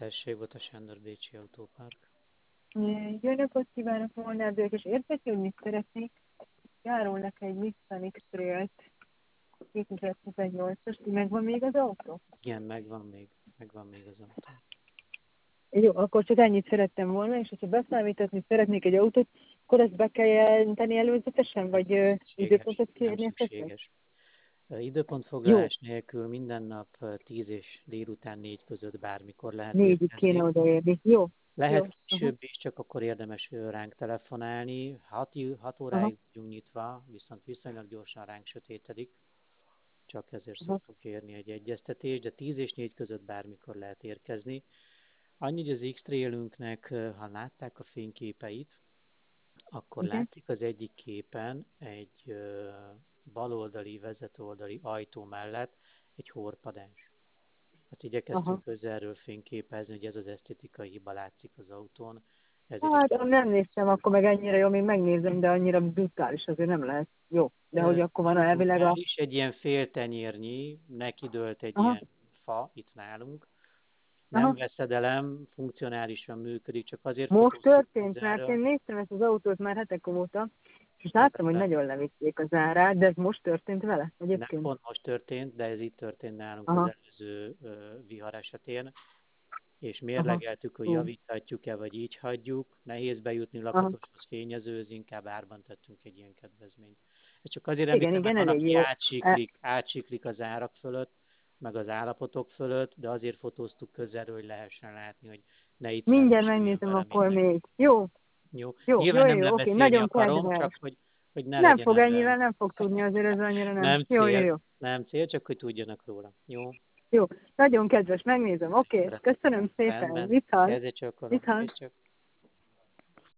Tessék, volt a Sándor Bécsi Autópark. Jó napot kívánok, Molnár György, és érdeklődni szeretnék. Járulnak egy Nissan X-Trail-t 2018-as, megvan még az autó? Igen, megvan még az autó. Jó, akkor csak ennyit szerettem volna, és hogyha beszámítatni szeretnék egy autót, akkor ezt be kell jelenteni előzetesen, vagy időpontot Nem kérni esetleg? szükséges. Jó, Időpontfoglalás nélkül minden nap 10 és délután 4 között bármikor lehet 4-ig kéne érkezni. odaérni. Jó, Lehet jó, később is, csak akkor érdemes ránk telefonálni. 6 aha, óráig vagyunk nyitva, viszont viszonylag gyorsan ránk sötétedik. Csak ezért aha, szoktunk kérni egy egyeztetést, de 10 és 4 között bármikor lehet érkezni. Annyi, hogy az X-Trailünknek, ha látták a fényképeit, akkor igen, látszik az egyik képen egy baloldali, vezetőoldali ajtó mellett egy horpadás. Azt igyekeztünk aha. közelről fényképezni, hogy ez az esztétikai hiba látszik az autón, ezért is Hát nem néztem tettük. akkor meg ennyire jó, még megnézem, de annyira brutális azért nem lehet. Jó, de hogy akkor van elvileg a... Brutális, egy ilyen fél tenyérnyi, nekidőlt egy Aha, ilyen fa itt nálunk. Nem aha. veszedelem, funkcionálisan működik, csak azért Most fotóztuk történt, mert én közelről. néztem ezt az autót már hetek óta, és láttam, hogy Nem, nagyon levitték az árát, de ez most történt vele nem egyébként. pont most történt, de ez itt történt nálunk az Aha, előző vihar esetén, és aha, mérlegeltük, hogy ú, javíthatjuk-e, vagy így hagyjuk. Nehéz bejutni aha. lakatoshoz, fényezőz, inkább árban tettünk egy ilyen kedvezményt. Ez csak azért Igen, említem, mert igen, van, elég aki jó. átsiklik az árak fölött, meg az állapotok fölött, de azért fotóztuk közelről, hogy lehessen látni, hogy ne itt Mindjárt szembesüljön megnézem vele akkor mindenki. még. Jó, Jó. jó, Nyilván jó, nem jó, oké, lebeszélni nagyon akarom, kedves. csak hogy ne Nem legyen fog ebben. ennyivel, nem fog tudni, azért ez annyira nem. Nem Jó, jó, cél, jó. nem cél, csak hogy tudjanak róla. Jó, Jó, nagyon kedves, megnézem. Oké, szeretem. köszönöm szépen. Rendben. Viszont, Kezdj csak. viszont. Kész csak.